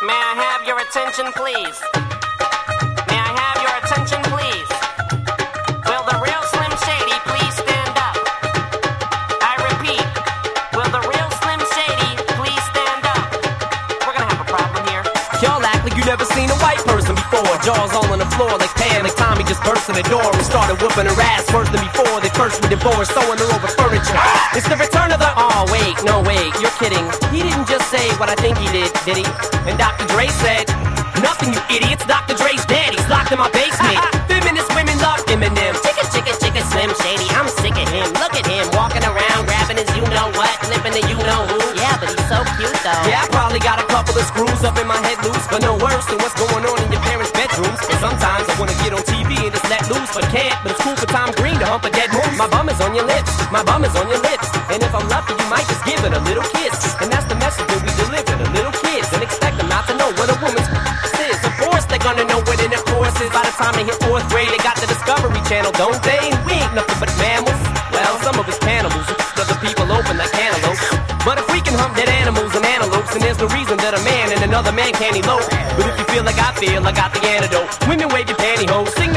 May I have your attention, please? May I have your attention, please? Will the real Slim Shady please stand up? I repeat, will the real Slim Shady please stand up? We're gonna have a problem here. Y'all act like you never seen a white person before. Jaws all on the floor like Pam, like Tommy just burst in the door and started whooping her ass worse than before. They first were divorced, throwing her over furniture. It's the return of the... Oh, wait, no, wait, you're kidding. He didn't just say what I think he did he? And Dr. Dre said, nothing, you idiots. Dr. Dre's dead, he's locked in my basement. Feminist women love Eminem. Chicka, chicka, chicka, Slim Shady, I'm sick of him. Look at him, walking around, grabbing his you-know-what, flipping the you-know-who. Yeah, but he's so cute, though. Yeah, I probably got a couple of screws up in my head loose, but no worse than what's going on in your parents' bedrooms. And sometimes I wanna get on TV and just let loose, but can't. But it's cool for Tom Green to hump a dead moose. My bum is on your lips, my bum is on your lips. And if I'm lucky, you might just give it a little kiss. And that's the message that we deliver to little kids, and expect them not to know what a woman's is. Of course they're gonna know what intercourse is. By the time they hit 4th grade, they got the Discovery Channel, don't they? We ain't nothing but mammals. Well, some of us cannibals, other people open like cantaloupes. But if we can hump dead animals and antelopes, then there's no reason that a man and another man can't elope. But if you feel like I feel, I got the antidote. Women wave your pantyhose, sing